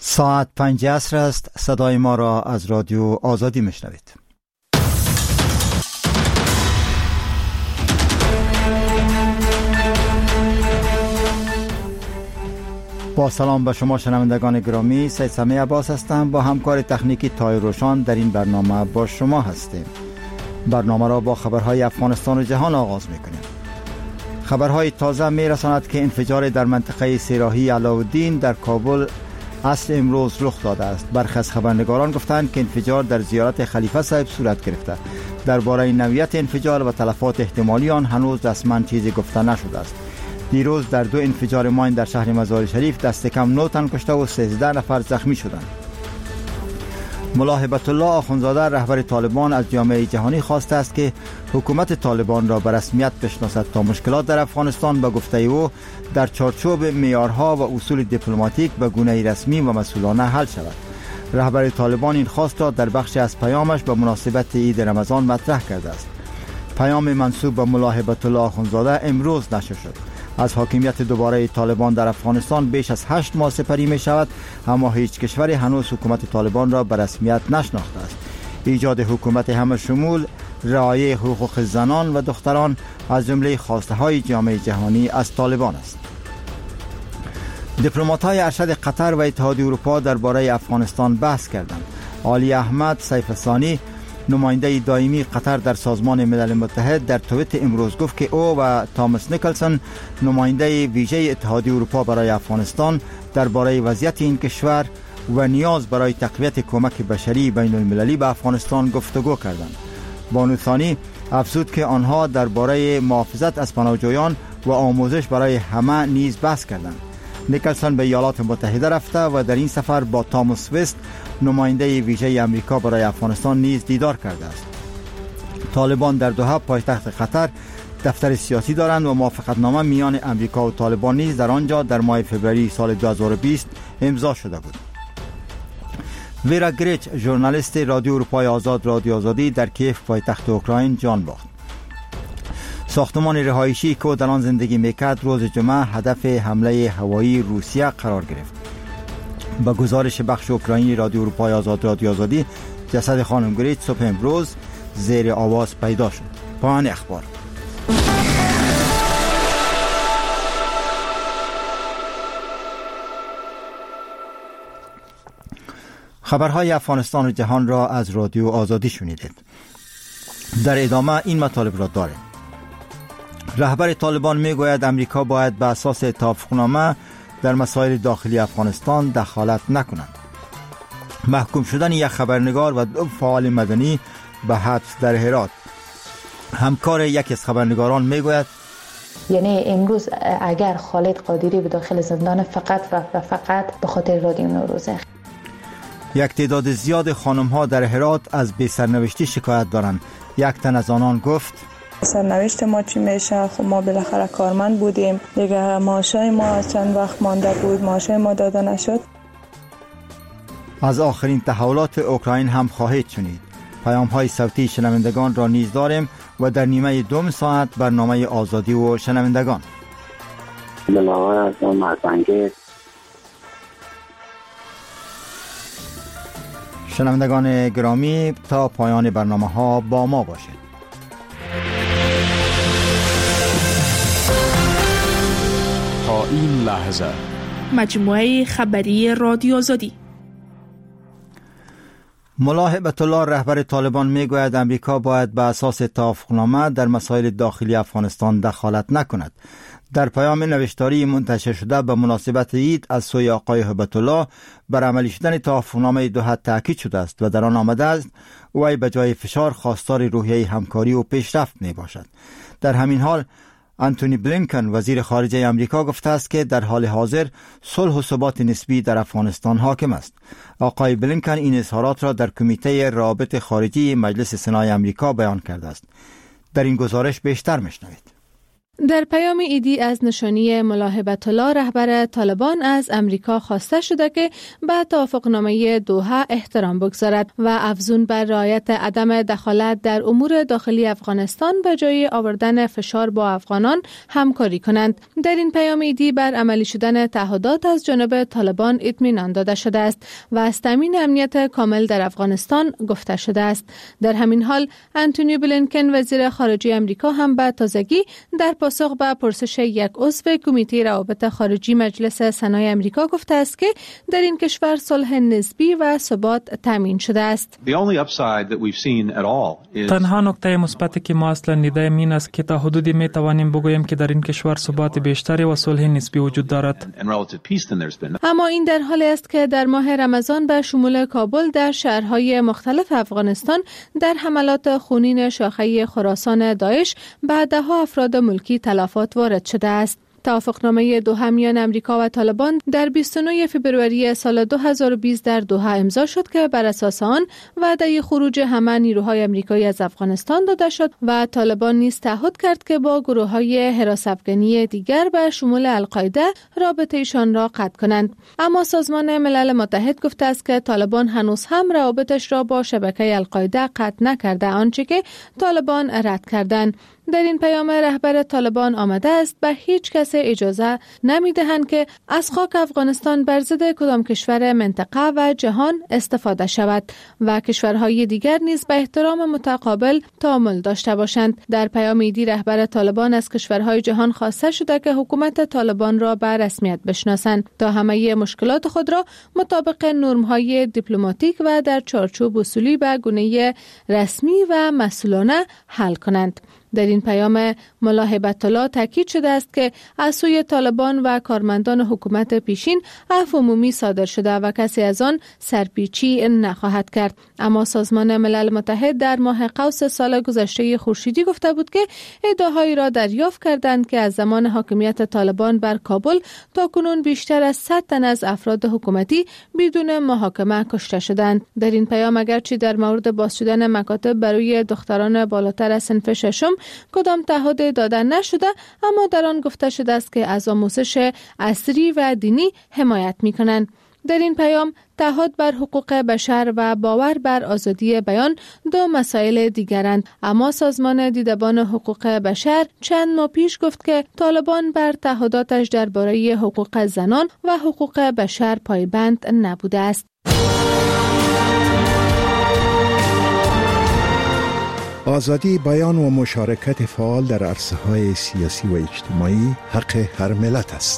ساعت 5 عصر است. صدای ما را از رادیو آزادی میشنوید. با سلام به شما شنوندگان گرامی، سید سمیع عباس هستم. با همکار تکنیکی تای روشان در این برنامه با شما هستیم. برنامه را با خبرهای افغانستان و جهان آغاز میکنیم. خبرهای تازه میرساند که انفجار در منطقه سیراهی علاءالدین در کابل عصر امروز رخ داده است. برخی از خبرنگاران گفتند که انفجار در زیارت خلیفه صاحب صورت گرفته. درباره نوعیت انفجار و تلفات احتمالی آن هنوز رسما چیزی گفته نشده است. دیروز در 2 انفجار ماین در شهر مزار شریف دست کم 9 تن کشته و 13 نفر زخمی شدند. ملا هبت الله آخوندزاده رهبر طالبان از جامعه جهانی خواسته است که حکومت طالبان را به رسمیت بشناسد تا مشکلات در افغانستان به گفته او در چارچوب معیارها و اصول دیپلماتیک به گونه رسمی و مسئولانه حل شود. رهبر طالبان این خواست را در بخشی از پیامش به مناسبت عید رمضان مطرح کرده است. پیام منسوب به ملا هبت الله آخوندزاده امروز نشر شد. از حاکمیت دوباره طالبان در افغانستان بیش از 8 ماه سپری می شود، اما هیچ کشوری هنوز حکومت طالبان را به رسمیت نشناخته است. ایجاد حکومت همه شمول، رعایت حقوق زنان و دختران از جمله خواسته های جامعه جهانی از طالبان است. دیپلمات‌های ارشد قطر و اتحادیه اروپا درباره افغانستان بحث کردند. علی احمد سیف ثانی، نماینده دائمی قطر در سازمان ملل متحد، در توییت امروز گفت که او و تامس نیکلسون، نماینده ویژه اتحادیه اروپا برای افغانستان، درباره وضعیت این کشور و نیاز برای تقویت کمک بشری بین المللی به افغانستان گفتگو کردند. بانو ثانی افزود که آنها درباره محافظت از پناهجویان و آموزش برای همه نیز بحث کردند. نیکلسون به ایالات متحده رفته و در این سفر با تامس وست، نماینده ویژه امریکا برای افغانستان نیز دیدار کرده است. طالبان در دوحه پایتخت قطر دفتر سیاسی دارند و موافقتنامه میان امریکا و طالبان نیز در آنجا در ماه فوریه سال 2020 امضا شده بود. ویرا گریچ، ژورنالیست رادیو اروپای آزاد رادیو آزادی در کیف پایتخت اوکراین جان باخت. ساختمان رهایشی که در آن زندگی میکرد روز جمعه هدف حمله هوایی روسیه قرار گرفت. با گزارش بخش اوکراینی رادیو اروپای آزاد رادیو آزادی، جسد خانم گریچ صبح امروز زیر آواز پیدا شد. پایان اخبار. خبرهای افغانستان و جهان را از رادیو آزادی شنیدید. در ادامه این مطالب را داریم. رهبر طالبان میگوید امریکا باید به اساس توافقنامه در مسائل داخلی افغانستان دخالت نکند. محکوم شدن یک خبرنگار و 2 فعال مدنی به حبس در هرات. همکار یکی از خبرنگاران میگوید یعنی امروز اگر خالد قادری به داخل زندان فقط و فقط به خاطر رادیو نوروزه. یک تعداد زیاد خانم ها در هرات از بی سرنوشتی شکایت دارند. یک تن از آنان گفت سرنوشت ما چی میشه؟ خب ما بالاخره کارمند بودیم دیگه، معاشای ما چند وقت مانده بود، معاشای ما داده نشد. از آخرین تحولات اوکراین هم خواهید شنید. پیام های صوتی شنوندگان را نیز داریم و در نیمه 2 ساعت برنامه آزادی و شنوندگان. شنوندگان گرامی، تا پایان برنامه ها با ما باشید. تا این لحظه مجموعه خبری رادیو آزادی. ملا هبت الله رهبر طالبان میگوید امریکا باید به اساس توافقنامه در مسائل داخلی افغانستان دخالت نکند. در پیام نوشتاری منتشر شده به مناسبت عید از سوی آقای هبت الله بر عملی شدن توافقنامه دوحه تاکید شده است و در آن آمده است وی به جای فشار خواستار روحیه همکاری و پیشرفت می باشد. در همین حال آنتونی بلینکن وزیر خارجه امریکا گفته است که در حال حاضر صلح و ثبات نسبی در افغانستان حاکم است. آقای بلینکن این اظهارات را در کمیته روابط خارجی مجلس سنای امریکا بیان کرده است. در این گزارش بیشتر میشنوید. در پیام ایدی از نشانی ملاحبت الله رهبر طالبان از امریکا خواسته شده که به توافقنامه دوحه احترام بگذارد و افزون بر رعایت عدم دخالت در امور داخلی افغانستان به جای آوردن فشار با افغانان همکاری کنند. در این پیام ایدی بر عملی شدن تعهدات از جانب طالبان اطمینان داده شده است و از تامین امنیت کامل در افغانستان گفته شده است. در همین حال انتونی بلینکن وزیر خارجه امریکا هم به تازگی در پاسخ به پرسش یک عضو کمیته روابط خارجی مجلس سنای امریکا گفته است که در این کشور صلح نسبی و ثبات تامین شده است. تنها نکته مثبتی که ما اصلا دیدیم این است که تا حدودی می توانیم بگوییم که در این کشور ثبات بیشتری و صلح نسبی وجود دارد. اما این در حالی است که در ماه رمضان به شمول کابل در شهرهای مختلف افغانستان در حملات خونین شاخه خراسان داعش به ده‌ها افراد ملکی تلفات وارد شده است. توافقنامه دوحه میان امریکا و طالبان در 29 فوریه سال 2020 در دوحه امضا شد که بر اساس آن وعده خروج همه نیروهای امریکایی از افغانستان داده شد و طالبان نیز تعهد کرد که با گروه‌های حراس افغانی دیگر به شمول القاعده رابطه‌شان را قطع کنند. اما سازمان ملل متحد گفته است که طالبان هنوز هم روابطش را با شبکه القاعده قطع نکرده، آنچه که طالبان رد کردند. در این پیام رهبر طالبان آمده است به هیچ کس اجازه نمی‌دهند که از خاک افغانستان بر ضد کدام کشور منطقه و جهان استفاده شود و کشورهای دیگر نیز به احترام متقابل تعامل داشته باشند. در پیام ایدی رهبر طالبان از کشورهای جهان خواسته شده که حکومت طالبان را به رسمیت بشناسند تا همه مشکلات خود را مطابق نرم‌های دیپلماتیک و در چارچوب اصولی به گونه رسمی و مسئولانه حل کنند. در این پیام ملاحبت الله تاکید شده است که از سوی طالبان و کارمندان حکومت پیشین عفو عمومی صادر شده و کسی از آن سرپیچی نخواهد کرد. اما سازمان ملل متحد در ماه قوس سال گذشته خورشیدی گفته بود که ادعاهایی را دریافت کردند که از زمان حاکمیت طالبان بر کابل تاکنون بیشتر از 100 تن از افراد حکومتی بدون محاکمه کشته شدند. در این پیام اگرچه در مورد باز شدن مکاتب برای دختران بالاتر از صنف ششم کدام تعهد داده نشده، اما در آن گفته شده است که از آموزش عصری و دینی حمایت می کنند. در این پیام تعهد بر حقوق بشر و باور بر آزادی بیان دو مسائل دیگرند، اما سازمان دیدبان حقوق بشر چند ماه پیش گفت که طالبان بر تعهداتش درباره حقوق زنان و حقوق بشر پایبند نبوده است. آزادی بیان و مشارکت فعال در عرصه‌های سیاسی و اجتماعی حق هر ملت است.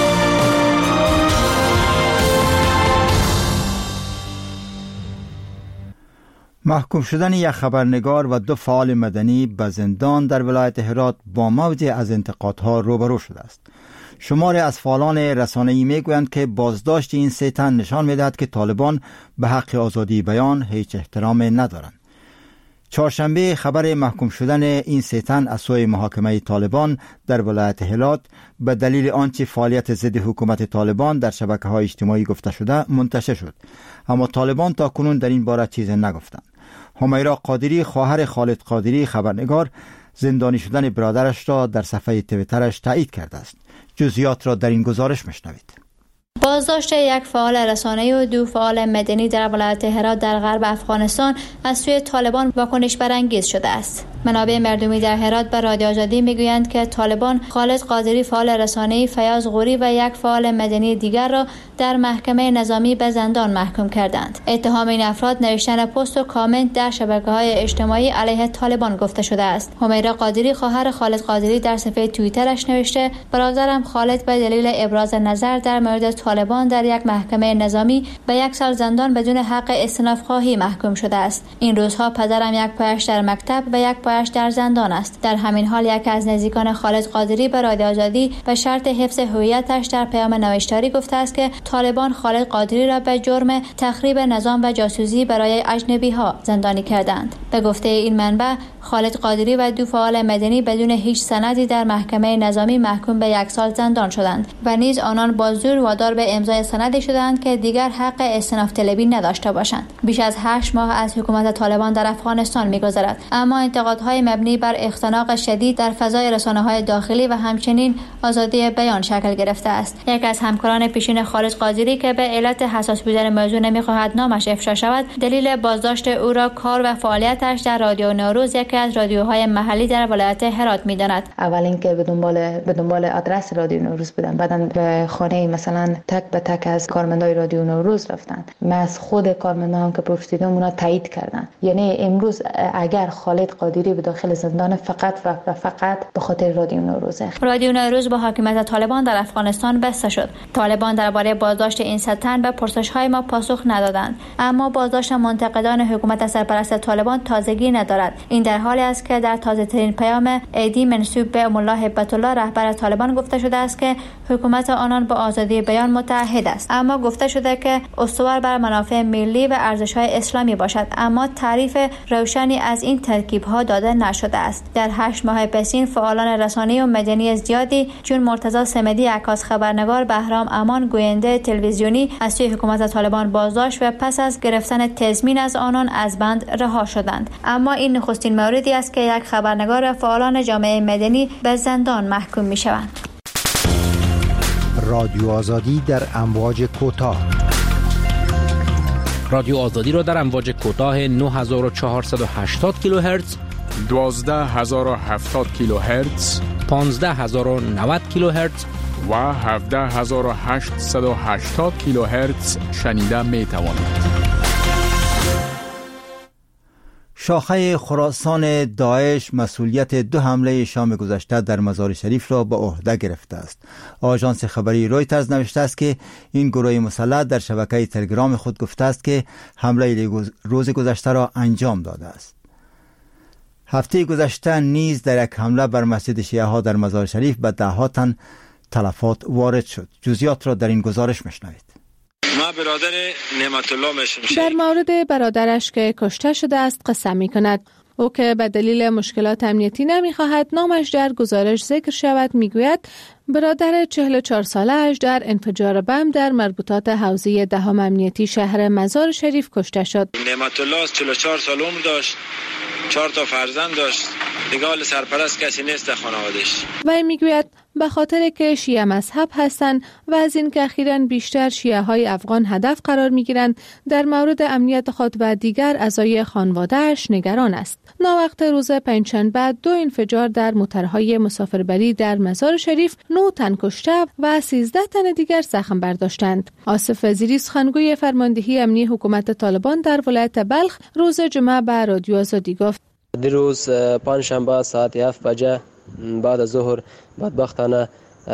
محکوم شدن یک خبرنگار و 2 فعال مدنی به زندان در ولایت هرات با موجی از انتقادها روبرو شده است. شماری از فعالان رسانه‌ای میگویند که بازداشت این 3 تن نشان می‌دهد که طالبان به حق آزادی بیان هیچ احترام ندارند. چهارشنبه خبر محکوم شدن این 3 تن از سوی محاکمه طالبان در ولایت هرات به دلیل آنچه فعالیت ضد حکومت طالبان در شبکه‌های اجتماعی گفته شده منتشر شد، اما طالبان تا کنون در این باره چیزی نگفتند. همیرا قادری خواهر خالد قادری خبرنگار زندانی شدن برادرش را در صفحه توییترش تایید کرده است. جزئیات را در این گزارش میشنوید. بازداشت یک فعال رسانه‌ای و 2 فعال مدنی در ولایت هرات در غرب افغانستان از سوی طالبان واکنش برانگیز شده است. منابع مردمی در هرات به رادیو آزادی میگویند که طالبان خالد قادری فعال رسانه‌ای، فیاض غوری و یک فعال مدنی دیگر را در محکمه نظامی به زندان محکوم کردند. اتهام این افراد نوشتن پست و کامنت در شبکه‌های اجتماعی علیه طالبان گفته شده است. همیرا قادری خواهر خالد قادری در صفحه توییترش نوشته: برادرم خالد به دلیل ابراز نظر در مورد طالبان در یک محکمه نظامی به 1 سال زندان بدون حق استئناف خواهی محکوم شده است. این روزها پدرم یک پایش در مکتب و یک پایش در زندان است. در همین حال یکی از نزدیکان خالد قادری به رادیو آزادی به شرط حفظ هویتش در پیام نوشتاری گفته است که طالبان خالد قادری را به جرم تخریب نظام و جاسوسی برای اجنبی‌ها زندانی کردند. به گفته این منبع، خالد قادری و 2 فعال مدنی بدون هیچ سندی در محکمه نظامی محکوم به 1 سال زندان شدند و نیز آنان با زور وادار به امضای سندی شدند که دیگر حق استئناف طلبی نداشته باشند. بیش از 8 ماه از حکومت طالبان در افغانستان می‌گذرد، اما انتقادها نهادهای مبنی بر اختناق شدید در فضای رسانه‌های داخلی و همچنین آزادی بیان شکل گرفته است. یک از همکاران پیشین خالد قادری که به علت حساس بودن موضوع نمی‌خواهد نامش افشا شود، دلیل بازداشت او را کار و فعالیتش در رادیو نوروز، یکی از رادیوهای محلی در ولایت هرات می‌داند. اول اینکه به دنبال آدرس رادیو نوروز بودن، بعدن به خانه مثلا تک به تک از کارمندای رادیو نوروز رفتن. من از خود کارمندان که پرسیدم اونا تایید کردن. یعنی امروز اگر خالد قادری به داخل زندان فقط و فقط به خاطر رادیو نوروزه. رادیو نوروز با حاکمیت طالبان در افغانستان بسته شد. طالبان درباره بازداشت این ستن به پرسش‌های ما پاسخ ندادند، اما بازداشت منتقدان حکومت سرپرست طالبان تازگی ندارد. این در حالی است که در تازه‌ترین پیام ایدی منسوب به ام الله هیبت الله رهبر طالبان گفته شده است که حکومت آنان با آزادی بیان متعهد است، اما گفته شده که استوار بر منافع ملی و ارزش‌های اسلامی باشد، اما تعریف روشنی از این ترکیب‌ها داده نشده است. در 8 ماه پسین فعالان رسانه‌ای و مدنی زیادی چون مرتضی صمدی عکاس خبرنگار، بهرام امان گوینده تلویزیونی از سوی حکومت طالبان بازداشت و پس از گرفتن تضمین از آنان از بند رها شدند. اما این نخستین موردی است که یک خبرنگار و فعالان جامعه مدنی به زندان محکوم می‌شوند. رادیو آزادی در امواج کوتاه. رادیو آزادی را در امواج کوتاه 9480 کیلوهرتز، 12070 کیلوهرتز، 15090 کیلوهرتز و 17880 کیلوهرتز شنیده می توانید. شاخه خراسان داعش مسئولیت 2 حمله شام گذشته در مزار شریف را به عهده گرفته است. آژانس خبری رویترز نوشته است که این گروه مسلح در شبکه تلگرام خود گفته است که حمله روز گذشته را انجام داده است. هفته گذشته نیز در یک حمله بر مسجد شیعه ها در مزار شریف به 10 تن تلفات وارد شد. جزئیات را در این گزارش میشنوید. ما برادر نعمت الله میشم. در مورد برادرش که کشته شده است قسم می کند. او که به دلیل مشکلات امنیتی نمیخواهد نامش در گزارش ذکر شود میگوید برادر 44 ساله‌اش در انفجار بم در مربوطات حوزه 10 امنیتی شهر مزار شریف کشته شد. نعمت الله 44 سال عمر داشت، 4 تا فرزند داشت، دیگه حال سرپرست کسی نیست در خانواده‌اش. و میگوید به خاطر که شیعه مذهب هستند و از این که اخیراً بیشتر شیعه های افغان هدف قرار میگیرند، در مورد امنیت خود و دیگر اعضای خانواده‌اش نگران است. ناوقت روز پنجشنبه 2 انفجار در موترهای مسافربری در مزار شریف 9 تن کشته و 13 تن دیگر زخم برداشتند. آصف وزیری سخنگوی فرماندهی امنی حکومت طالبان در ولایت بلخ روز جمعه به رادیو آزادی گفت دیروز پنجشنبه ساعت 7 بجه بعد از ظهر بدبختانه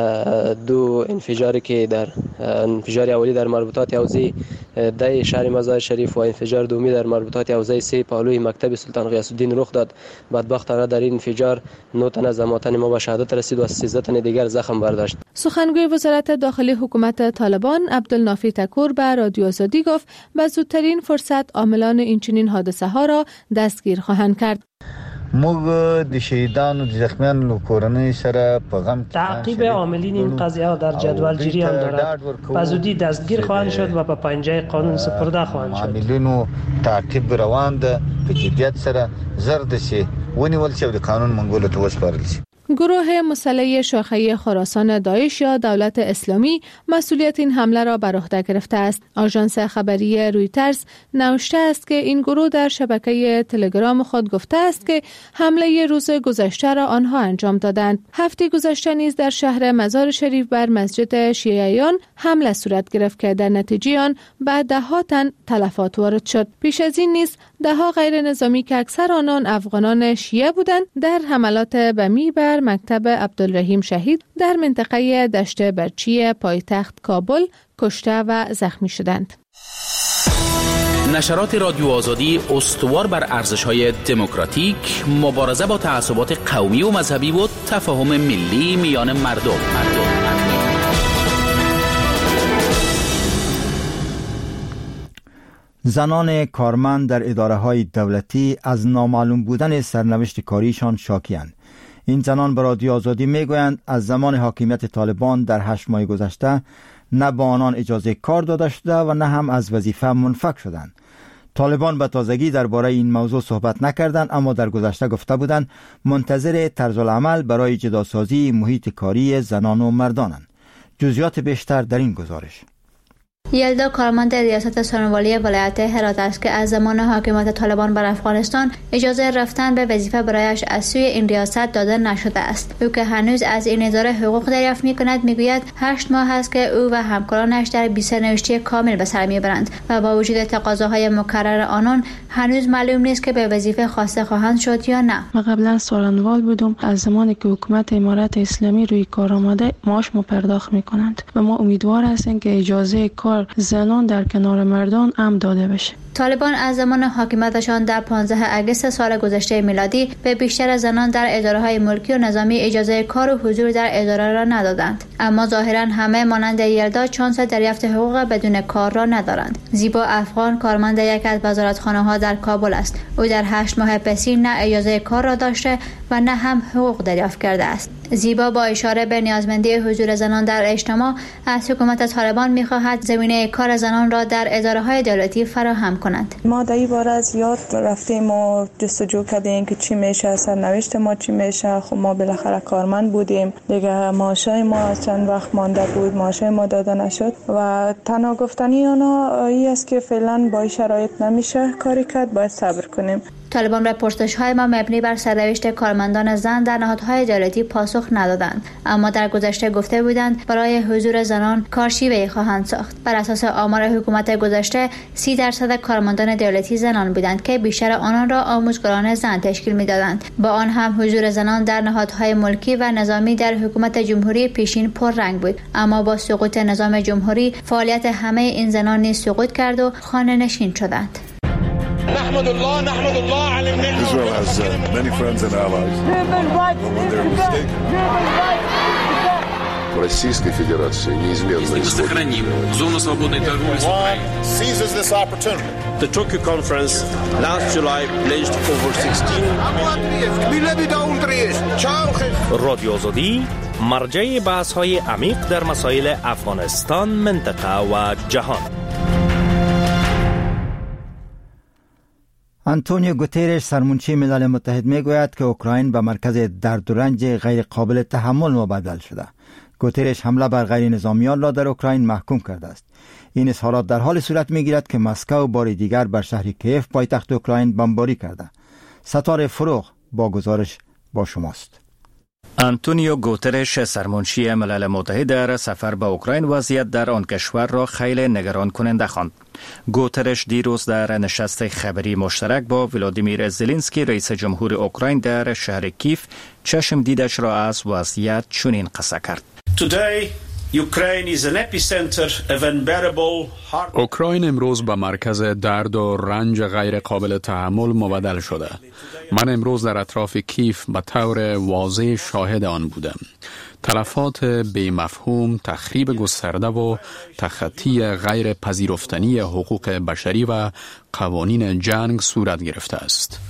2 انفجاری که در انفجار اولی در مربوطات حوزه 10 شهر مزار شریف و انفجار دومی در مربوطات حوزه 3 پالوی مکتب سلطان غیاث الدین رخ داد. بدبختانه در این انفجار 9 تن از امواتن ما به شهادت رسید و 13 تن دیگر زخم برداشت. سخنگوی وزارت داخلی حکومت طالبان عبدالنافی تکور به رادیو آزادی گفت به زودترین فرصت عاملان این چنین حادثه ها را دستگیر خواهند کرد. موږ د شهیدانو د زخمیانو کورنۍ سره په غم تعقیب عاملین این قضیه در جدول جریان دارد. به زودی دستگیر خواهند شد و به پنجه قانون سپرده خواهند شد. عاملینو تعقیب روان ده په جدیت سره زرد شي ونیول شي او د قانون منګولو ته وسپارل شي. گروه مسلح شاخه خراسان داعش یا دولت اسلامی مسئولیت این حمله را بر عهده گرفته است. آژانس خبری رویترز نوشته است که این گروه در شبکه تلگرام خود گفته است که حمله روز گذشته را آنها انجام دادند. هفته گذشته نیز در شهر مزار شریف بر مسجد شیعیان حمله صورت گرفت که در نتیجه آن به 10 تن تلفات وارد شد. پیش از این نیز 10 غیر نظامی که اکثر آنان افغانان شیعه بودند در حملات بمی بر مکتب عبدالرحیم شهید در منطقه دشت برچی پایتخت کابل کشته و زخمی شدند. نشرات رادیو آزادی استوار بر ارزش‌های دموکراتیک، مبارزه با تعصبات قومی و مذهبی و تفاهم ملی میان مردم. زنان کارمند در اداره‌های دولتی از نامعلوم بودن سرنوشت کاریشان شاکی‌اند. این زنان به رادیو آزادی میگویند از زمان حاکمیت طالبان در 8 ماه گذشته نه به آنان اجازه کار داده شده و نه هم از وظیفه منفک شدند. طالبان به تازگی درباره این موضوع صحبت نکردند، اما در گذشته گفته بودند منتظر طرز العمل برای جداسازی محیط کاری زنان و مردانند. جزئیات بیشتر در این گزارش. یلدا کارمند ریاست سارنوالی ولایت هرات است که از زمان حاکمیت طالبان بر افغانستان اجازه رفتن به وظیفه برایش از سوی این ریاست داده نشده است. او که هنوز از این اداره حقوق دریافت می‌کند میگوید 8 ماه است که او و همکارانش در بی سرنوشتی کامل به سر میبرند و با وجود تقاضاهای مکرر آنان هنوز معلوم نیست که به وظیفه خواسته خواهند شد یا نه. ما قبلا سارنوال بودم، از زمانی که حکومت امارت اسلامی روی کار آمده معاش ما پرداخت می‌کنند و ما امیدوار هستیم که اجازه کار زنان در کنار مردان هم داده بشه. طالبان از زمان حاکمیتشان در 15 اگست سال گذشته میلادی به بیشتر زنان در اداره‌های ملکی و نظامی اجازه کار و حضور در اداره را ندادند، اما ظاهراً همه مانند یلدا چانس دریافت حقوق بدون کار را ندارند. زیبا افغان کارمند یک از وزارتخانه‌ها در کابل است. او در 8 ماه پسی نه اجازه کار را داشته و نه هم حقوق دریافت کرده است. زیبا با اشاره به نیازمندی حضور زنان در اجتماع از حکومت طالبان می‌خواهد زمینه کار زنان را در اداره‌های دولتی فراهم کند. ما در این باره زیاد رفتیم و جستجو کردیم که چی میشه، سرنوشت ما چی میشه. خب ما بالاخره کارمند بودیم دیگه، معاشای ما چند وقت مانده بود، معاشای ما داده نشد و تنها گفتنی اونا این است که فعلا با شرایط نمیشه کاری کرد، باید صبر کنیم. طالبان به پرسش‌های ما مبنی بر سرنوشت کارمندان زن در نهادهای دولتی پاسخ ندادند، اما در گذشته گفته بودند برای حضور زنان کارشیوه‌ای خواهند ساخت. بر اساس آمار حکومت گذشته 30% کارمندان دولتی زنان بودند که بیشتر آنان را آموزگاران زن تشکیل می‌دادند. با آن هم حضور زنان در نهادهای ملکی و نظامی در حکومت جمهوری پیشین پررنگ بود، اما با سقوط نظام جمهوری فعالیت همه این زنان نیز سقوط کرد و خانه‌نشین شدند. نحمد الله على Israel has many friends and allies. В Российской Федерации неизменно сохраним зону свободной торговли с Украиной. Seizes this opportunity. The Tokyo conference last July pledged over 16 رادیو آزادی مرجع بحث‌های عمیق در مسائل افغانستان، منطقه و جهان. آنتونیو گوترش سرمنشی ملل متحد میگوید که اوکراین به مرکز درد و رنج غیر قابل تحمل مبدل شده. گوترش حمله بر غیر نظامیان را در اوکراین محکوم کرده است. این اظهارات در حال صورت میگیرد که مسکو بار دیگر بر شهر کیف پایتخت اوکراین بمباری کرده. ستاره فروغ با گزارش با شماست. آنتونیو گوترش سرمنشی ملل متحد در سفر به اوکراین وضعیت در آن کشور را خیلی نگران کننده خواند. گوترش دیروز در نشست خبری مشترک با ولادیمیر زلنسکی رئیس جمهور اوکراین در شهر کیف چشم دیدش را از وضعیت چنین قصه کرد. اوکراین امروز به مرکز درد و رنج غیر قابل تحمل مبدل شده. من امروز در اطراف کیف به طور واضح شاهد آن بودم. تلفات بی مفهوم، تخریب گسترده و تخطی غیر پذیرفتنی حقوق بشری و قوانین جنگ صورت گرفته است.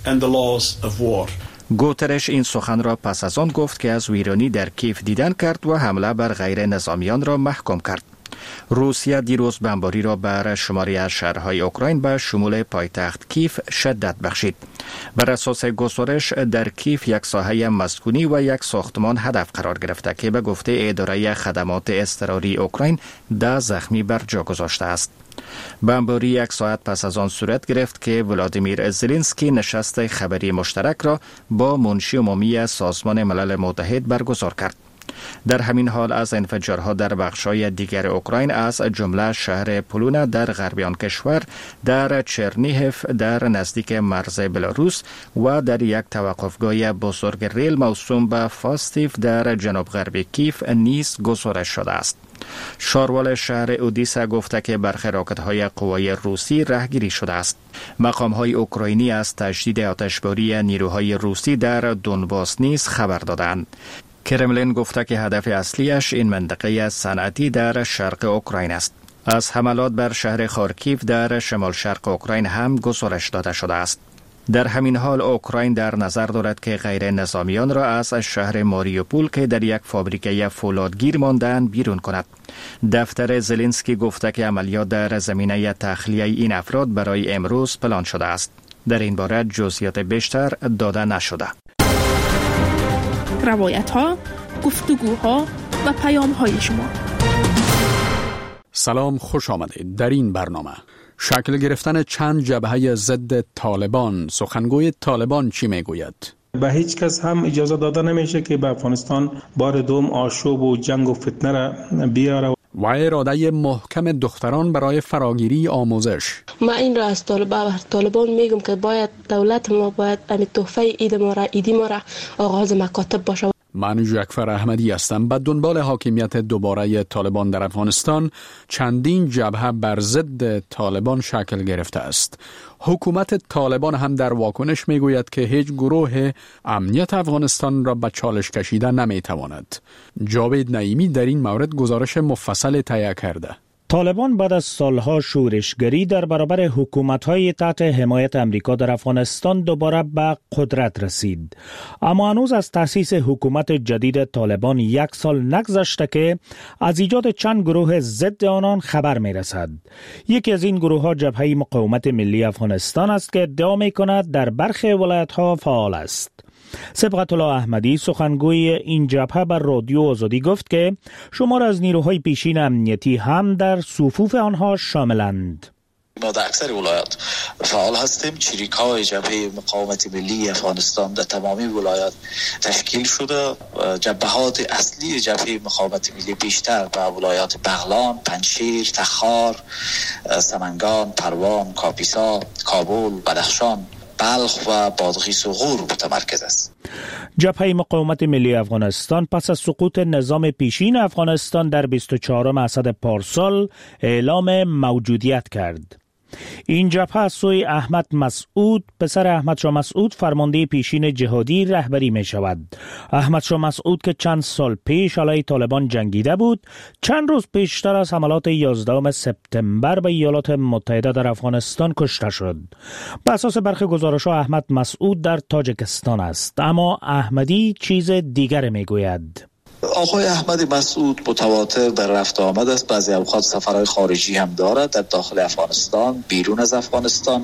گوترش این سخن را پس از آن گفت که از ویرانی در کیف دیدن کرد و حمله بر غیر نظامیان را محکوم کرد. روسیه دیروز بمباری را بر شماری از شهرهای اوکراین به شمول پایتخت کیف شدت بخشید. بر اساس گزارش در کیف یک ساحه مسکونی و یک ساختمان هدف قرار گرفته که به گفته اداره خدمات اضطراری اوکراین 10 زخمی بر جا گذاشته است. بمباری 1 ساعت پس از آن صورت گرفت که ولادیمیر زلنسکی نشست خبری مشترک را با منشی عمومی سازمان ملل متحد برگزار کرد. در همین حال از انفجارها در بخش‌های دیگر اوکراین از جمله شهر پولونا در غرب آن کشور، در چرنیهف در نزدیک مرز بلاروس و در یک توقفگاه بزرگ ریل موسوم به فاستیف در جنوب غرب کیف نیز گزارش شده است. شاروال شهر اودیسا گفته که برخی راکت‌های قوای روسی رهگیری شده است. مقام‌های اوکراینی از تشدید آتشباری نیروهای روسی در دونباس نیز خبر دادند. کرملین گفته که هدف اصلیش این منطقه صنعتی در شرق اوکراین است. از حملات بر شهر خارکیف در شمال شرق اوکراین هم گزارش داده شده است. در همین حال اوکراین در نظر دارد که غیر نظامیان را از شهر ماریوپول که در یک فابریکه فولادگیر ماندند بیرون کند. دفتر زلنسکی گفته که عملیات در زمینه تخلیه این افراد برای امروز پلان شده است. در این باره جزئیات بیشتر داده نشده. روایت‌ها، گفتگوها و پیام‌های شما. سلام، خوش آمدید. در این برنامه شکل گرفتن چند جبهه ضد طالبان، سخنگوی طالبان چی میگوید؟ به هیچ کس هم اجازه داده نمیشه که به افغانستان بار دوم آشوب و جنگ و فتنه را بیاره. و اراده محکم دختران برای فراگیری آموزش. ما این را از طالبان میگم که باید دولت ما باید تحفه ایدی ما را آغاز مکاتب باشه. من جعفر احمدی هستم. به دنبال حاکمیت دوباره طالبان در افغانستان چندین جبهه بر ضد طالبان شکل گرفته است. حکومت طالبان هم در واکنش میگوید که هیچ گروه امنیت افغانستان را به چالش کشیده نمیتواند. جاوید نعیمی در این مورد گزارش مفصل تهیه کرده. طالبان بعد از سالها شورشگری در برابر حکومت‌های تحت حمایت امریکا در افغانستان دوباره به قدرت رسید. اما هنوز از تأسیس حکومت جدید طالبان 1 سال نگذشته که از ایجاد چند گروه ضد آنان خبر می‌رسد. یکی از این گروه‌ها جبهه مقاومت ملی افغانستان است که ادعا می‌کند در برخی ولایت‌ها فعال است. صبغت الله احمدی سخنگوی این جبهه بر رادیو آزادی گفت که شمار از نیروهای پیشین امنیتی هم در صفوف آنها شاملند. ما در اکثر ولایات فعال هستیم. چریک‌های جبهه مقاومت ملی افغانستان در تمامی ولایات تشکیل شده. جبهات اصلی جبهه مقاومت ملی بیشتر به ولایات بغلان، پنجشیر، تخار، سمنگان، پروان، کاپیسا، کابل، بدخشان، بلخ و بادغیس و غور متمرکز است. جبهه مقاومت ملی افغانستان پس از سقوط نظام پیشین افغانستان در 24 اسد پارسال اعلام موجودیت کرد. این جبهه از سوی احمد مسعود، پسر احمد شاه مسعود، فرمانده پیشین جهادی رهبری می شود. احمد شاه مسعود که چند سال پیش علیه طالبان جنگیده بود، چند روز پیشتر از حملات 11 سپتامبر به ایالات متحده در افغانستان کشته شد. به اساس برخی گزارش‌ها احمد مسعود در تاجیکستان است، اما احمدی چیز دیگر می گوید. آقای احمد مسعود متواتر در رفت آمد است. بعضی اوقات سفرهای خارجی هم دارد، در داخل افغانستان، بیرون از افغانستان،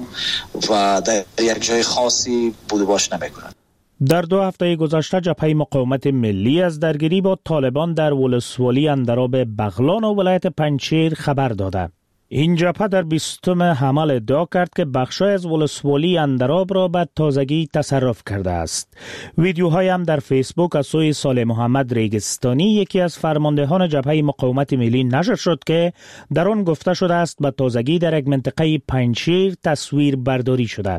و در یک جای خاصی بود و باش نمی‌کند. در 2 هفته گذشته جبهه مقاومت ملی از درگیری با طالبان در ولسوالی اندراب بغلان و ولایت پنجشیر خبر داده. این جبهه در 20 حمل ادعا کرد که بخشای از ولسوالی اندراب را به تازگی تصرف کرده است. ویدیوهای هم در فیسبوک از سوی صالح محمد ریگستانی، یکی از فرماندهان جبهه مقاومت ملی، نشر شد که در آن گفته شده است به تازگی در یک منطقه پنجشیر تصویر برداری شده.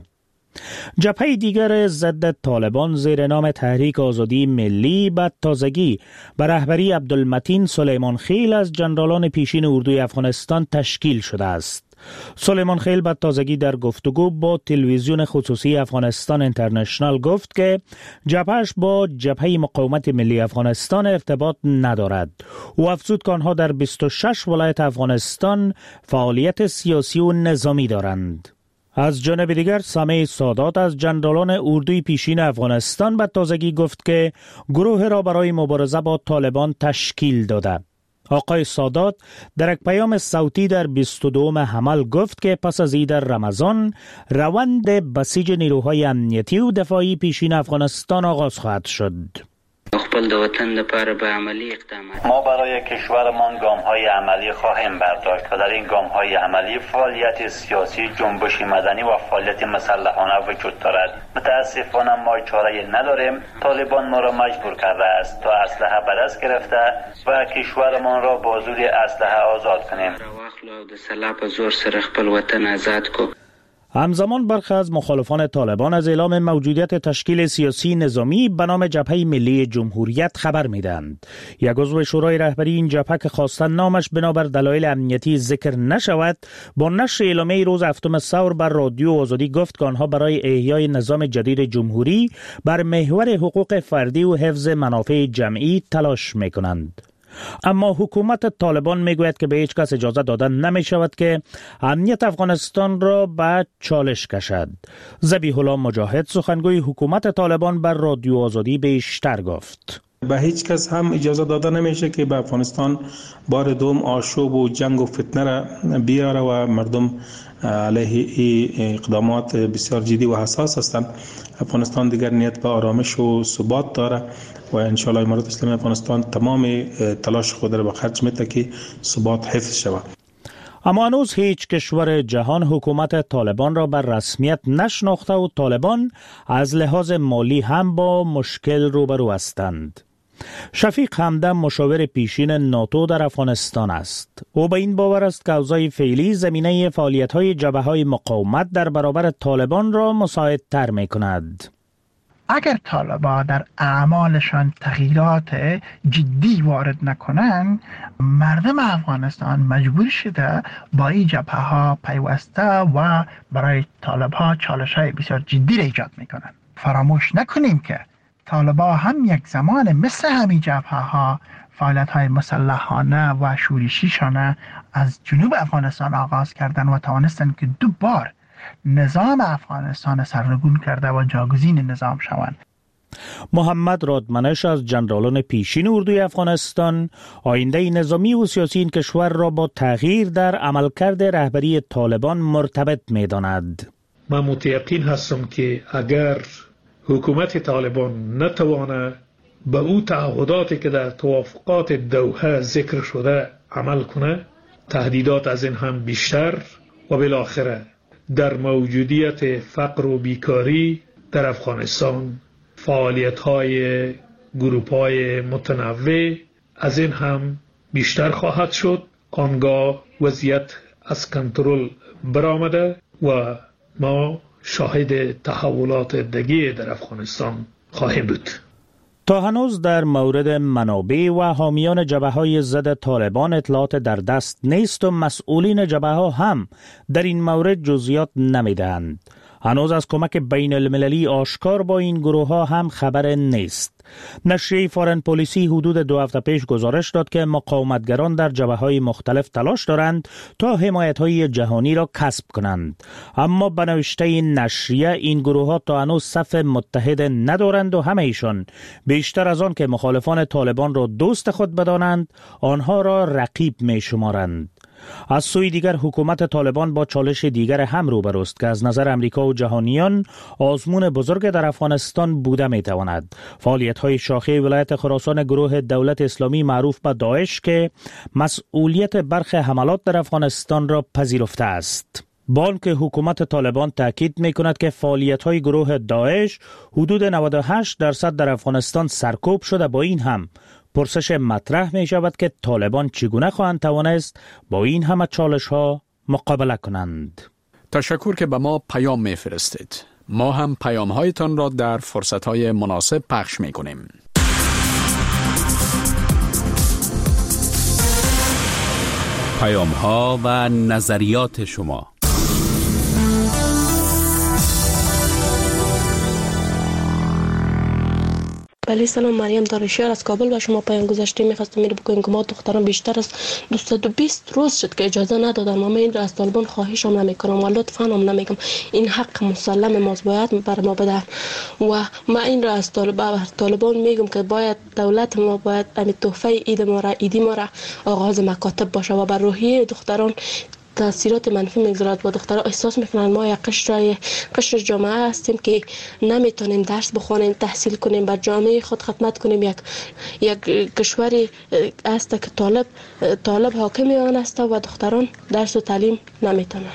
جبهه دیگر ضد طالبان زیر نام تحریک آزادی ملی به تازگی به رهبری عبدالمتین سلیمان خیل از جنرالان پیشین اردوی افغانستان تشکیل شده است. سلیمان خیل به تازگی در گفتگو با تلویزیون خصوصی افغانستان اینترنشنال گفت که جبهش با جبهه مقاومت ملی افغانستان ارتباط ندارد. او افزود که آنها در 26 ولایت افغانستان فعالیت سیاسی و نظامی دارند. از جانب دیگر سامع سادات از جنرالان اردوی پیشین افغانستان به تازگی گفت که گروه را برای مبارزه با طالبان تشکیل داده. آقای سادات در یک پیام صوتی در 22 حمل گفت که پس از عید رمضان روند بسیج نیروهای امنیتی و دفاعی پیشین افغانستان آغاز خواهد شد. خپل د وطن لپاره به عملی اقدامات ما برای کشورمان گام‌های عملی خواهیم برداشت و در این گام‌های عملی فعالیت سیاسی، جنبش مدنی و فعالیت مسلحانه وجود دارد. متاسفانه ما چاره‌ای نداریم. طالبان ما را مجبور کرده است تا اسلحه به دست گرفته و کشورمان را با زور اسلحه آزاد کنیم. راوخلو د سلا په زور سره خپل وطن آزاد کو. همزمان برخی از مخالفان طالبان از اعلام موجودیت تشکیل سیاسی نظامی به نام جبهه ملی جمهوریت خبر می‌دهند. یک عضو شورای رهبری این جبهه که خواستن نامش بنابر دلایل امنیتی ذکر نشود، با نشر اعلامیه روز 7 ثور بر رادیو آزادی گفت که آنها برای احیای نظام جدید جمهوری بر محور حقوق فردی و حفظ منافع جمعی تلاش می‌کنند. اما حکومت طالبان میگوید که به هیچ کس اجازه دادن نمی شود که امنیت افغانستان را به چالش کشد. ذبیح الله مجاهد سخنگوی حکومت طالبان بر رادیو آزادی بیشتر گفت. به هیچ کس هم اجازه داده نمیشه که به افغانستان بار دوم آشوب و جنگ و فتنه را بیاره و مردم علیه این اقدامات بسیار جدی و حساس هستند. افغانستان دیگر نیت به آرامش و ثبات داره و ان شاء الله امارات اسلامی افغانستان تمام تلاش خود را به خرج میده که ثبات حفظ شود. اما هنوز هیچ کشور جهان حکومت طالبان را بر رسمیت نشناخته و طالبان از لحاظ مالی هم با مشکل روبرو هستند. شفیق همدم مشاور پیشین ناتو در افغانستان است. او به این باور است که اوضاع فعلی زمینه فعالیت‌های جبهه‌های مقاومت در برابر طالبان را مساعدتر می‌کند. اگر طالبان در اعمالشان تغییرات جدی وارد نکنند، مردم افغانستان مجبور شده با این جبهه‌ها پیوسته و برای طالب‌ها چالش‌های بسیار جدی را ایجاد می‌کنند. فراموش نکنیم که طالبان هم یک زمان مثل همین جبهه‌ها فعالیت‌های مسلحانه و شورشیشانه از جنوب افغانستان آغاز کردند و توانستند که 2 بار نظام افغانستان سرنگون کرده و جاگزین نظام شوند. محمد رادمنش از جنرالان پیشین اردوی افغانستان آینده نظامی و سیاسی این کشور را با تغییر در عملکرد رهبری طالبان مرتبط می‌داند. من متیقن هستم که اگر حکومت طالبان نتواند به او تعهداتی که در توافقات دوحه ذکر شده عمل کنه، تهدیدات از این هم بیشتر و بالاخره در موجودیت فقر و بیکاری در افغانستان فعالیت‌های گروه‌های متنوع از این هم بیشتر خواهد شد. آنگاه وضعیت از کنترل برآمده و ما شاهد تحولات دیگه در افغانستان خواهیم بود. تا هنوز در مورد منابع و حامیان جبهه‌های ضد طالبان اطلاعات در دست نیست و مسئولین جبهه‌ها هم در این مورد جزئیات نمی‌دهند. هنوز از کمک بین المللی آشکار با این گروه‌ها هم خبر نیست. نشریه فارن پلیسی حدود 2 هفته پیش گزارش داد که مقاومتگران در جبهه‌های مختلف تلاش دارند تا حمایت‌های جهانی را کسب کنند، اما به نوشته این نشریه این گروه‌ها تا هنوز صف متحد ندارند و همه ایشان بیشتر از آن که مخالفان طالبان را دوست خود بدانند، آنها را رقیب می‌شمارند. از سوی دیگر حکومت طالبان با چالش دیگر هم روبروست که از نظر امریکا و جهانیان آزمون بزرگ در افغانستان بوده میتواند. فعالیت‌های شاخه ولایت خراسان گروه دولت اسلامی معروف به داعش که مسئولیت برخی حملات در افغانستان را پذیرفته است. بانک حکومت طالبان تاکید می‌کند که فعالیت‌های گروه داعش حدود 98% در افغانستان سرکوب شده. با این هم پرسش مطرح می شود که طالبان چگونه خواهند توانست با این همه چالش ها مقابله کنند. تشکر که به ما پیام می فرستید. ما هم پیام هایتان را در فرصت های مناسب پخش می کنیم. پیام ها و نظریات شما. بله سلام، مریم دارشیار از کابل و شما پیام گذاشته می‌خواستم بگویم که ما دختران بیشتر از 220 روز شد که اجازه ندادن. ما این را از طالبان خواهشم نمی‌کنم و لطفاً هم نمیگم، این حق مسلم ماست، باید بر ما بدن و ما این را از طالبان میگم که باید دولت ما باید همین تحفه ایدی ما را آغاز مکاتب باشه و بر روحیه دختران تاثیرات منفی میگذارد و دخترها احساس میکنن ما یک قشر جامعه هستیم که نمیتونیم درس بخوانیم، تحصیل کنیم، بر جامعه خود خدمت کنیم. یک کشوری است که طالب حاکم آن است و دختران درس و تعلیم نمیتونن.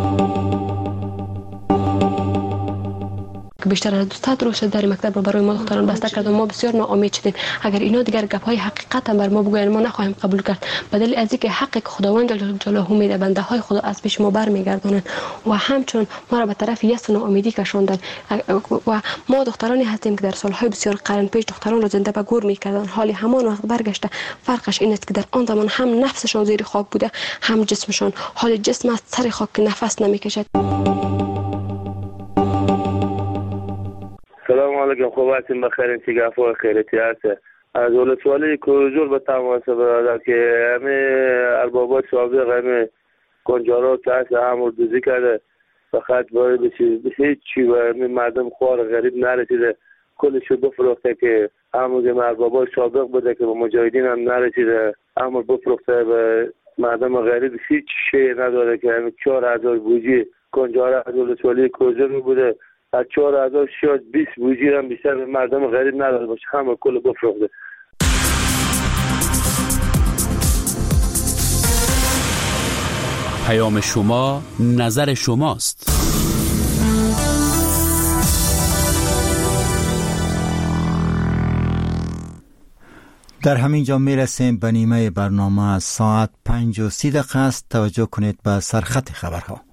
بیشتر از 200 روز در مکتب رو برای ما دختران بسته کرد و ما بسیار ناامید شدیم. اگر اینا دیگر گپ‌های حقیقت هم بر ما بگوین ما نخواهیم قبول کرد، بدل از اینکه حقی که خداوند جل جلاله میده بنده های خدا از پیش ما برمیگردونن و همچون ما را به طرف یأس و ناامیدی کشاندن و ما دخترانی هستیم که در سالهای بسیار قرن پیش دختران را زنده به گور میکردن، حالی همان وقت برگشته. فرقش این است که در آن زمان هم نفسشان زیر خاک بوده هم جسمشان، حال جسم از سر خاک نفس نمیکشد. سلام علیکم، خوب هستیم، بخیر، چه گفته خیرتی هست. از ولسوالی کوزول به تماس برادر که همه اربابات سابق همه کنجارا کس همون دوزی کرده فقط باید به هیچ چی و همه مردم خوار غریب نرسیده کلشو بفروخته که همون اربابات سابق بوده که به مجاهدین هم نرسیده همون بفروخته به مردم غریب هیچ شی نداره که همه 4000 بوجی کنجارا از ولسوالی کوزول بوده از 4000 شاید 20 بوجی هم بیشتر به مردم غریب نداره باشه همه کل بفروخته. پیام شما نظر شماست. در همین جا میرسیم به نیمه برنامه. ساعت 5:30 است. توجه کنید به سرخط خبرها.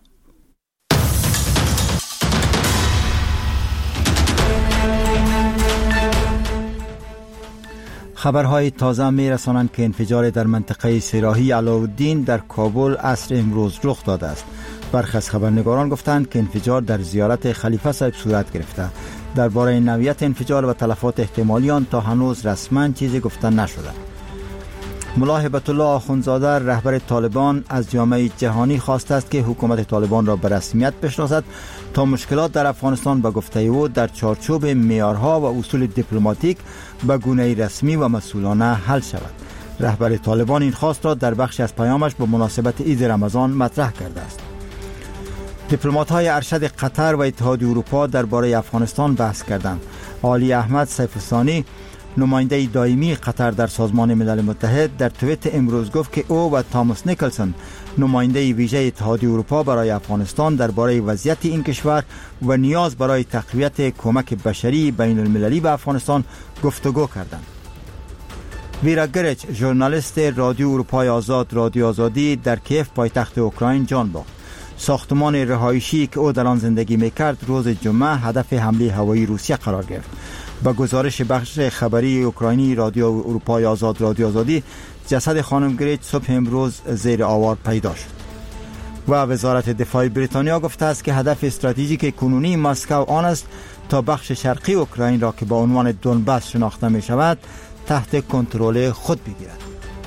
خبرهای تازه می رسانند که انفجار در منطقه سراحی علاءالدین در کابل عصر امروز رخ داده است. برخی از خبرنگاران گفتند که انفجار در زیارت خلیفه صاحب صورت گرفته. درباره نوعیت انفجار و تلفات احتمالی آن تا هنوز رسما چیزی گفته نشده. ملا هبت الله آخوندزاده رهبر طالبان از جامعه جهانی خواسته است که حکومت طالبان را به رسمیت بشناسد تا مشکلات در افغانستان به گفته او در چارچوب معیارها و اصول دیپلماتیک به گونه رسمی و مسئولانه حل شود. رهبر طالبان این خواست را در بخشی از پیامش به مناسبت عید رمضان مطرح کرده است. دیپلمات‌های ارشد قطر و اتحادیه اروپا درباره افغانستان بحث کردند. علی احمد سیف الثانی نماینده دائمی قطر در سازمان ملل متحد در توییت امروز گفت که او و تاماس نیکلسون نماینده ویژه اتحادیه اروپا برای افغانستان درباره وضعیت این کشور و نیاز برای تقویت کمک بشری بین المللی به افغانستان گفتگو کردند. ویرا گرچ ژورنالیست رادیو اروپای آزاد رادیو آزادی در کیف پایتخت اوکراین جان باخت. ساختمان رهایشی که او در آن زندگی میکرد روز جمعه هدف حمله هوایی روسیه قرار گرفت. با گزارش بخش خبری اوکراینی رادیو اروپای آزاد رادیو آزادی جسد خانم گریچ صبح امروز زیر آوار پیدا شد. و وزارت دفاع بریتانیا گفته است که هدف استراتژیک کنونی مسکو آن است تا بخش شرقی اوکراین را که با عنوان دونباس شناخته می شود تحت کنترل خود بگیرد.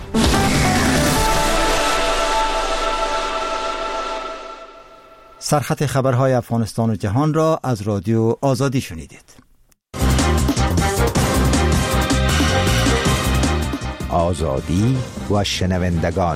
سرخط خبرهای افغانستان و جهان را از رادیو آزادی شنیدید. آزادی و شنوندگان.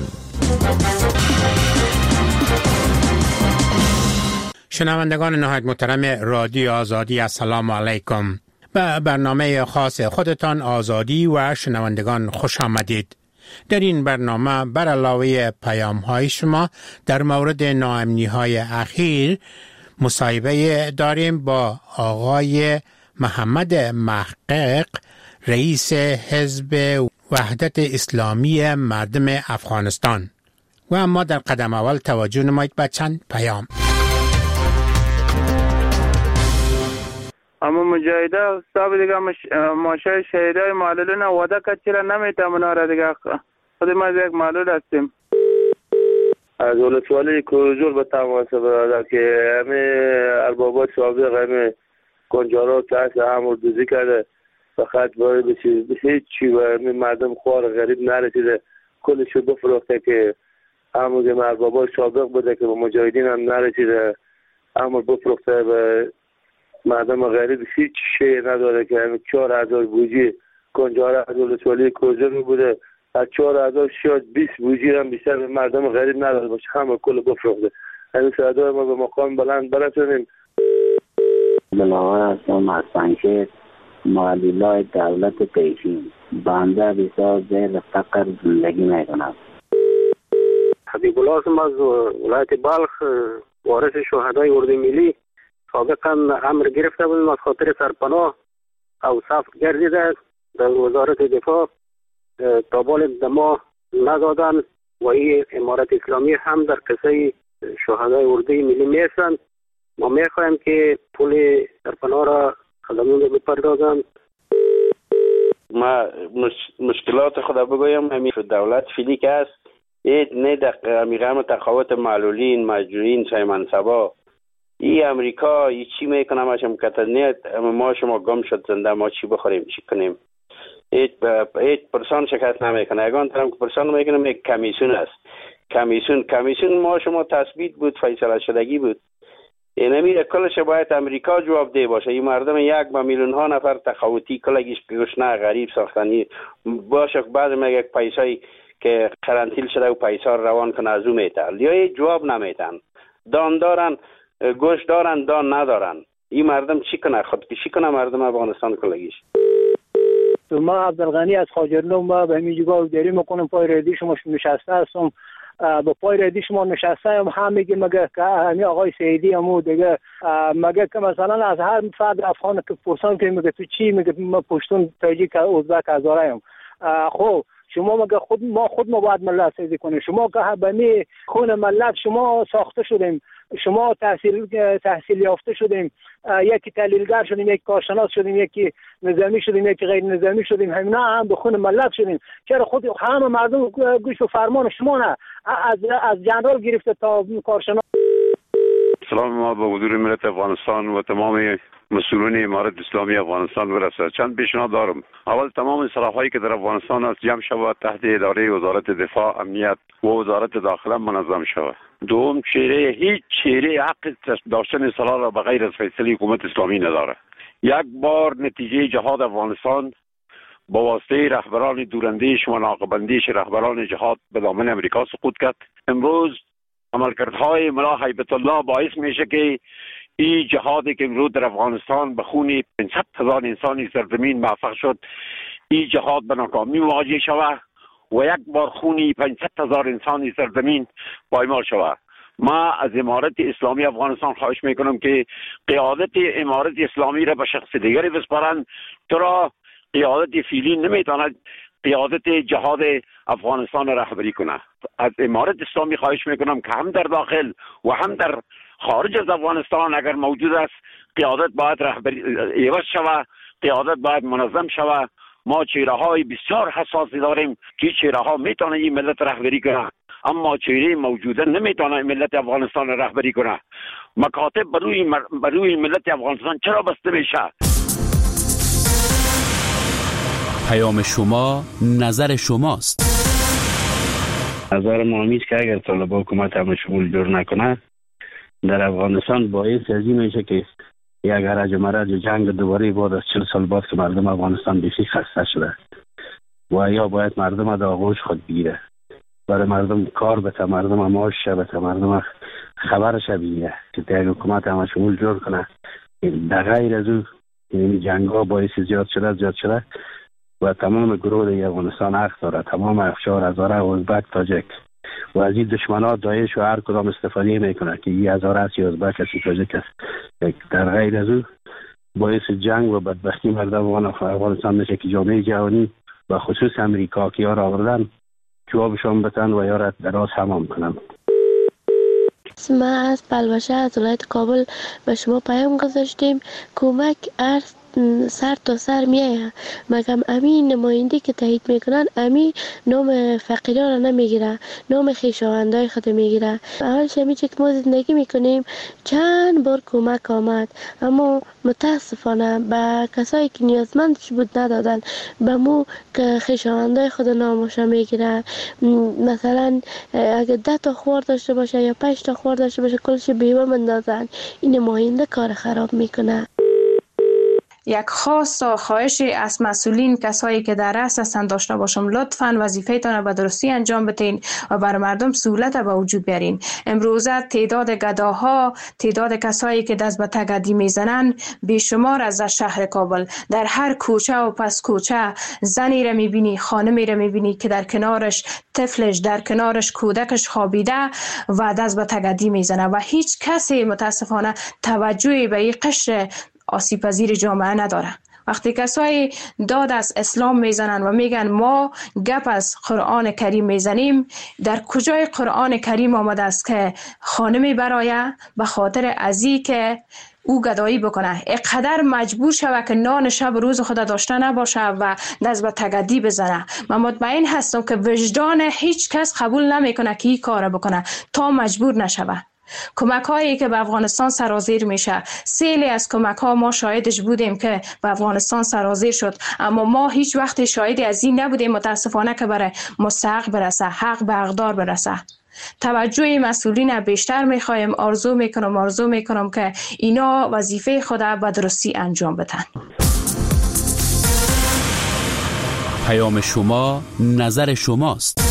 شنوندگان نهایت محترم رادیو آزادی، السلام علیکم. به برنامه خاص خودتان آزادی و شنوندگان خوش آمدید. در این برنامه بر علاوه پیام های شما در مورد ناامنی های اخیر مصاحبه داریم با آقای محمد محقق، رئیس حزب وحدت اسلامی مردم افغانستان. و اما در قدم اول توجه نمایید به چند پیام. اما مجاهده صاحب دیگه ماشه شهیدای معلولین وعده کرد چرا نمیتونه را دیگه خود ما یک معلول هستیم. از ولسوالی کوزول به تماس برادر که همه اربابات سابق همه کنجارا کس همون دوزی کرده فقط باید به هیچ چی و همه مردم خوار غریب نرسیده کلشو بفروخته که همون اربابات سابق بوده که به مجاهدین هم نرسیده همون بفروخته به مردم غریب هیچ شی نداره که همه 4000 بوجی کنجارا از ولسوالی کوزول بوده از 4000 شاید 20 بوجی هم بیشتر به مردم غریب نداره باشه همه کل بفروخته. همین صدای ما به مقام بلند برسونیم. بلاور هستم از پنجشیر معلولای دولت پیشین بنده بسیار زیر فقر زندگی میکنم. حبیب الله هستم از ولایت بلخ، وارث شهدای اردوی ملی. سابقا امر گرفته بودیم از خاطر سرپناه او صف گردیده در وزارت دفاع تا بال ما ندادن و این امارت اسلامی هم در قصه شهدای اردوی ملی میستند. ما میخواهیم که پول سرپناه را خدمون رو بپردازند. ما مشکلات خدا بگویم همین دولت فیلی که است نه در میگم تقاوت معلولین مجبورین سای منصبا این امریکا چی میکنه ما شما کتنیت ما شما گم شد زنده ما چی بخوریم چی کنیم هیچ پرسان شکست نمیکنه. یگان طرف که پرسان میکنه یک کمیسیون است. کمیسیون ما شما تثبیت بود، فیصله شدگی بود. اینمی کلش باید امریکا جواب ده باشه. این مردم 1 میلیون ها نفر تخوتی کلگیش گشنه غریب ساختنی باشه، بعد میگه پیسایی که قرنطینه شده و پیسا روان کنه از اون میتر یا جواب نمیتن. دان دارن، گوش دارن، دان ندارن. این مردم چی کنه؟ خودکشی کنه مردم افغانستان کلگیش. ما عبدالغنی از خاجرلو، ما به همین جگاه گری میکنم، پای ردی شما نشسته هستم، با پای ردی شما نشسته هم میگه مگه که همین آقای سیدی همو دیگه مگه که مثلا از هر فرد افغان که پرسان که میگه تو چی، میگه ما پشتون تاجیک ازبک هزاره هم. خب شما مگه ما باید ملت سازی کنیم؟ شما که بمی خون ملت شما ساخته شدیم، شما تحصیل یافته شدیم، یکی تحلیلگر شدیم، یکی کارشناس شدیم، یکی نظامی شدیم، یکی غیر نظامی شدیم، همینا هم به خون ملت شدیم. چرا خود همه مردم گوش و فرمان شما نه؟ از جنرال گرفته تا کارشناس. سلام ما به حضور ملت افغانستان و تمام مسئولین امارت اسلامی افغانستان برسه. چند پیشنهاد دارم. اول تمام سلاح‌هایی که در افغانستان است جمع شود تحت اداره وزارت دفاع، امنیت و وزارت داخله منظم شود. دوم، هیچ چهره حق داشتن سلاح را بغیر از فیصله حکومت اسلامی نداره. یک بار نتیجه جهاد افغانستان با واسطه رهبران دوراندیش و ناقه‌بندیش رهبران جهاد به دامن امریکا سقوط کرد. امروز عملکردهای ملا هیبت الله باعث میشه که این جهادی که امروز در افغانستان به خون 500,000 انسانی سرزمین موفق شد، این جهاد به ناکامی مواجه شود و یک بار خونی 500,000 انسانی سرزمین پایمال شود. ما از امارت اسلامی افغانستان خواهش میکنم که قیادت امارت اسلامی را به شخص دیگری بسپارند، چرا قیادت فعلی نمیتواند قیادت جهاد افغانستان رهبری کنه. از امارت اسلامی خواهش میکنم که هم در داخل و هم در خارج از افغانستان اگر موجود است قیادت باید رهبری عوض شود، قیادت باید منظم شود. ما چهره های بسیار حساسی داریم که چهره ها میتونه این ملت رهبری کنه، اما چهره موجوده نمیتونه ملت افغانستان رهبری کنه. مکاتب بروی ملت افغانستان چرا بسته میشه؟ پیام شما، نظر شماست. نظر ما همیست که اگر طالبان حکومت همه شمول جور نکنه در افغانستان باعث از این میشه که یک هرج و مرج جنگ دوباره بعد از 40 سال بعد که مردم افغانستان بیخی خسته شده و یا باید مردم در آغوش خود بگیره، برای مردم کار بته، مردم معاش بته، مردم خبرش بگیره که یک حکومت همه شمول جور کنه. در غیر از اون این جنگ ها باعث زیاد شده و تمام گروه در افغانستان حق داره، تمام افشار هزاره، ازبک، تاجک و از این دشمنات داعش و هر کدام استفاده میکنه که این هزاره است یا ازبک است یا تاجک است. در غیر از او باعث جنگ و بدبختی مردم افغانستان میشه که جامعه جهانی و خصوص امریکا که یار آوردن جوابشان بتن و یار دراز حمام کنن. ما از بلوشه از ولایت کابل به شما پیام گذاشتیم. کمک سر تا سر میایه، مگم امین نماینده که تایید میکنن امی نام فقیران را نمیگیره، نام خویشاوندای خود میگیره. اولش همی چه که ما زندگی میکنیم چند بار کمک آمد، اما متاسفانه به کسایی که نیازمندش بود ندادن، به مو که خویشاوندای خود نامش میگیره. مثلا اگه 10 تا خوار داشته باشه یا 5 تا خوار داشته باشه کلش بیوه مندازن. این نماینده کار خراب میکنه. یک خواهشی از مسئولین، کسایی که در رأس هستند داشته باشم، لطفاً وظیفه‌تان به درستی انجام بدین و بر مردم سهولت به وجود بیارین. امروزه تعداد گداها، تعداد کسایی که دست به تگدی میزنن بیشمار از شهر کابل. در هر کوچه و پس کوچه زنی را میبینی، خانمی را میبینی که در کنارش طفلش، در کنارش کودکش خوابیده و دست به تگدی میزنه و هیچ کسی متاسفانه توجهی به این قشر آسیب پذیر جامعه نداره. وقتی کسایی داد از اسلام میزنن و میگن ما گپ از قرآن کریم میزنیم، در کجای قرآن کریم آمده است که خانمی برای به خاطر ازی که او گدایی بکنه اقدر مجبور شوه که نان شب روز خود داشته نباشه و دست به تگدی بزنه؟ من مطمئن هستم که وجدان هیچ کس قبول نمیکنه که این کار بکنه تا مجبور نشوه. کمک هایی که به افغانستان سرازیر میشه، سیلی از کمک ها ما شاهدش بودیم که به افغانستان سرازیر شد، اما ما هیچ وقت شاهدی از این نبودیم متاسفانه که برای مستحق برسه، حق به حقدار برسه. توجه مسئولین بیشتر میخوایم. آرزو میکنم که اینا وظیفه خود به درستی انجام بدن. پیام شما، نظر شماست.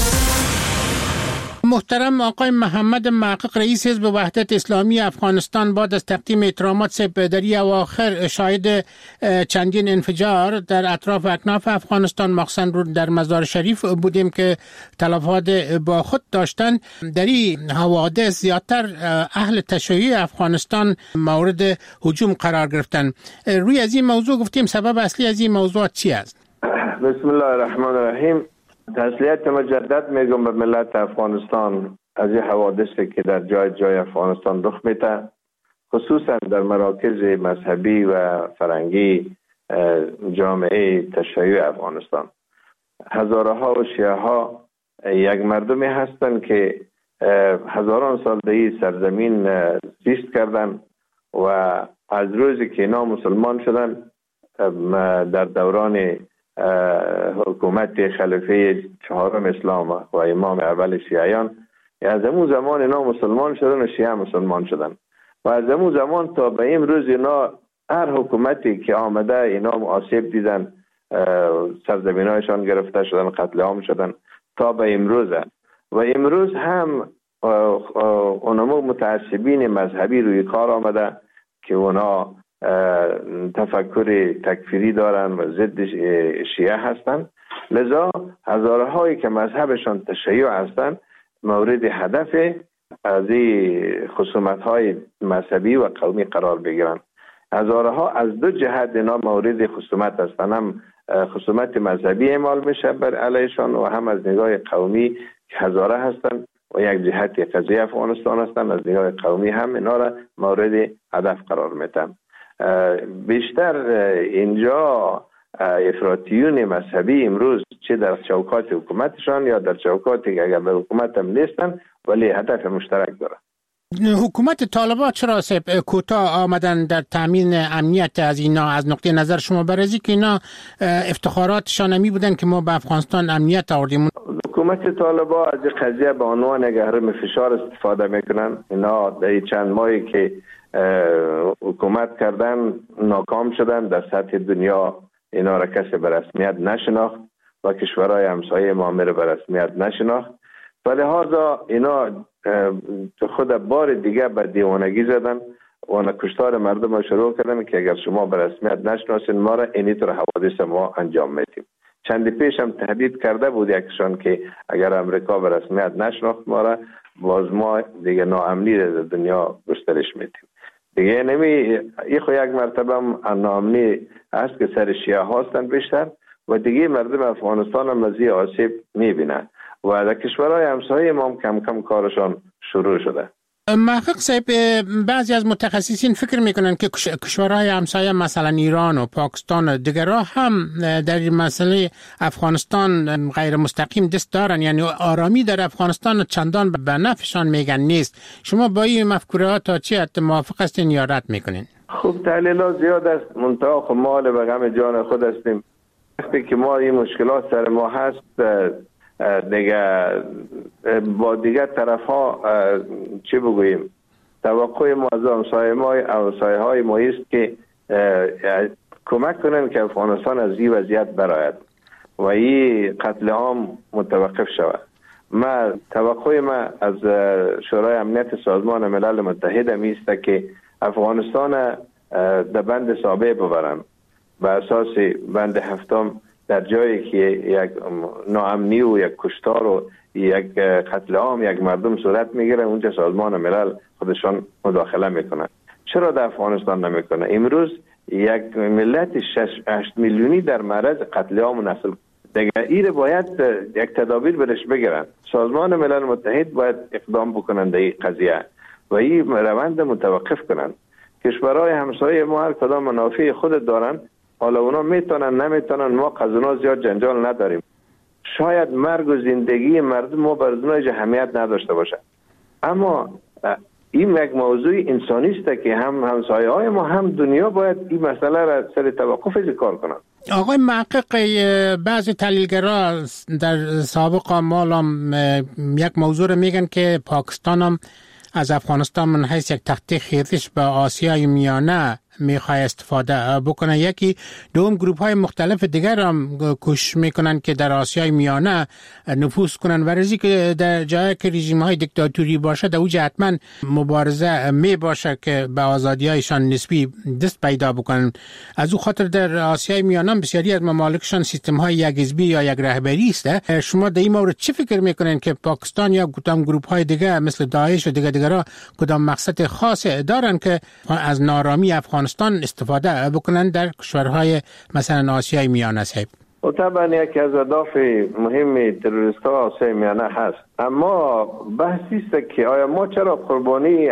محترم آقای محمد محقق، رئیس حزب وحدت اسلامی افغانستان، بعد از تقدیم احترامات در اواخر شاهد چندین انفجار در اطراف اکناف افغانستان، مخصوصا در مزار شریف بودیم که تلفات با خود داشتن. در این حوادث زیادتر اهل تشیع افغانستان مورد هجوم قرار گرفتن. روی از این موضوع گفتیم سبب اصلی از این موضوع چی است؟ بسم الله الرحمن الرحیم. تسلیت مجدد میگم به ملت افغانستان از این حوادثی که در جای افغانستان رخ میده، خصوصا در مراکز مذهبی و فرهنگی جامعه تشیع افغانستان. هزارها و شیعه ها یک مردمی هستند که هزاران سال در این سرزمین زیست کردن و از روزی که اینا مسلمان شدن در دوران حکومت خلیفه چهارم اسلام و امام اول شیعیان، از اون زمان اینا مسلمان شدن و شیعه مسلمان شدن و از اون زمان تا به این روز اینا هر حکومتی که آمده اینا آسیب دیدن، سرزمینایشان گرفته شدن، قتل عام شدن تا به امروزه. و امروز هم اونمو متعصبین مذهبی روی کار آمده که اونا تفکر تکفیری دارن و ضد شیعه هستن، لذا هزارهایی که مذهبشان تشیع هستن مورد هدف از این خصومت‌های مذهبی و قومی قرار بگیرن. هزارها از دو جهت اینا مورد خصومت هستن، هم خصومت مذهبی اعمال میشه بر علیشان و هم از نگاه قومی که هزاره هستن و یک جهت قضیه افغانستان هستن، از نگاه قومی هم اینا را مورد هدف قرار میدن. بیشتر اینجا افراطیون مذهبی امروز چه در چوکات حکومتشان یا در چوکاتی که اگر در حکومت هم نیستن ولی هدف مشترک دارن. حکومت طالبان چرا کوتاه آمدن در تامین امنیت از اینا؟ از نقطه نظر شما بررسی که اینا افتخاراتشان نمی بودن که ما به افغانستان امنیت آوردیم؟ حکومت طالبان از قضیه به عنوان گهرم فشار استفاده میکنن. اینا در چند ماهی که حکومت کردن ناکام شدن، در سطح دنیا اینا را کسی به رسمیت نشناخت و کشورهای همسایه ما را به رسمیت نشناخت و لحاظا اینا خود بار دیگه به دیوانگی زدن و کشتار مردم را شروع کردن که اگر شما به رسمیت نشناسین ما را اینی طور حوادث ما انجام میدیم. چندی پیش هم تهدید کرده بود یکشان که اگر امریکا به رسمیت نشناخت ما را، باز ما دیگه ناامنی در دنیا گسترش میدیم. دیگه این خو یک مرتبه ناامنی هست که سر شیعه هستن بیشتر و دیگه مردم افغانستان هم از این آسیب میبینن و در کشورهای همسایه ما هم کم کم کارشان شروع شده. محقق صاحب، بعضی از متخصصین فکر میکنن که کشورهای همسایه مثلا ایران و پاکستان و دیگرها هم در این مسئله افغانستان غیر مستقیم دست دارن، یعنی آرامی در افغانستان چندان به نفعشان میگن نیست. شما با این مفکوره تا چی موافق هستین یا رد میکنین؟ خب تحلیلات زیاد است، منتها خب ما به غم جان خود هستیم. وقتی که ما این مشکلات سر ما هست دیگه با دیگه طرف ها چی بگوییم، توقع ما از همسایه های ما است که کمک کنن که افغانستان از این وضعیت برآید و این قتل عام متوقف شود. توقع ما از شورای امنیت سازمان ملل متحد است که افغانستان در بند سابع ببرن به اساس بند هفتم، در جایی که یک ناامنی و یک کشتار و یک قتل عام یک مردم صورت میگیره، اونجا سازمان ملل خودشان مداخله میکنن. چرا در افغانستان نمیکنه؟ امروز یک ملت 6-8 میلیونی در معرض قتل عام و نسل دیگه ایره باید یک تدابیر برش بگیرن. سازمان ملل متحد باید اقدام بکنن در این قضیه و این روند متوقف کنن. کشورهای همسایه ما هر کدام منافع خود دارن، حالا اونا میتونن نمیتونن، ما قضانا زیاد جنجال نداریم. شاید مرگ و زندگی مردم ما بر اونها اهمیت نداشته باشه، اما این یک موضوع انسانی است که هم همسایه های ما هم دنیا باید این مسئله را سر توقف کار کنند. آقای محقق، بعضی تحلیلگرا در سابق مالام یک موضوع رو میگن که پاکستان هم از افغانستان من حیث یک تخته خیزش به آسیای میانه میخواه استفاده بکنه. یکی دوم گروپ های مختلف دیگر هم کوشش میکنن که در آسیای میانه نفوذ کنن و رزی که در جایی که رژیم های دیکتاتوری باشه در اوج حتما مبارزه می باشه که به آزادی هایشان نسبی دست پیدا بکنن. از او خاطر در آسیای میانه بسیاری از ممالکشان سیستم های یک حزبی یا یک رهبری است. شما در این مورد چه فکر میکنن که پاکستان یا کدام گروپ های دیگه مثل داعش و دیگرها کدام مقصد خاص دارن که از نارامی افغانستان استفاده بکنن در کشورهای مثلا آسیای میانه صاحب؟ و طبعا یکی از اهداف مهم تروریست ها آسیای میانه هست، اما بحثی است که آیا ما چرا قربانی